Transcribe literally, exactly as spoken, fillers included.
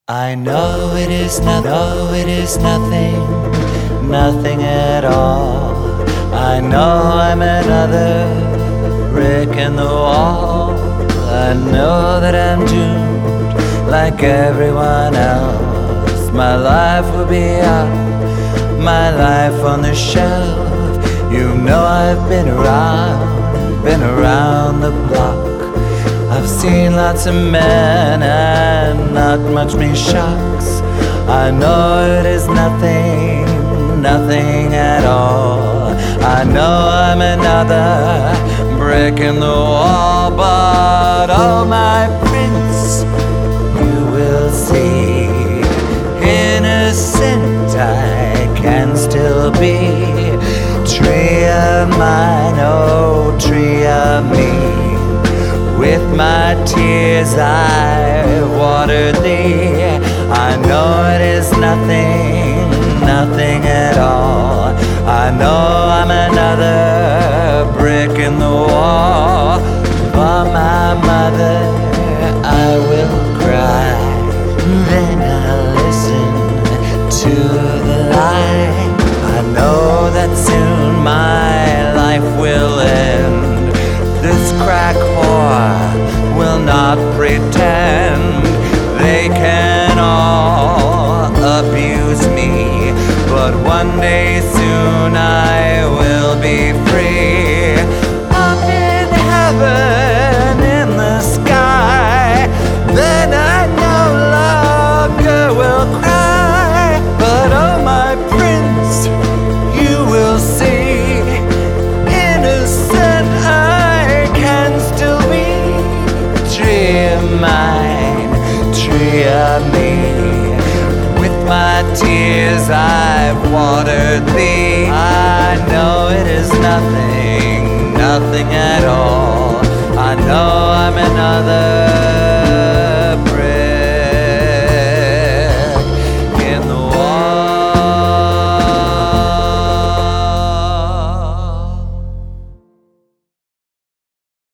I know it is nothing, no, it is nothing, nothing at all. I know I'm another brick in the wall. I know that I'm doomed like everyone else. My life will be up, my life on the shelf. You know I've been around, been around the block. I've seen lots of men and not much me shocks. I know it is nothing, nothing at all. I know I'm another brick in the wall, but oh my prince, you will see, innocent I can still be. Tree of mine, oh tree of me, with my tears I've watered thee. I know it is nothing, nothing at all. I know I'm another brick in the wall. For my mother I will cry, then I'll listen to the light. I know that soon my life will end. This crack whore will not pretend. They can all abuse me, but one day soon I will be free. Up in heaven in the sky, then I no longer will cry. But oh my prince, you will see, innocent I can still be. Tree of mine, tree of me, with my tears I've watered thee. I know it is nothing, nothing at all. I know I'm another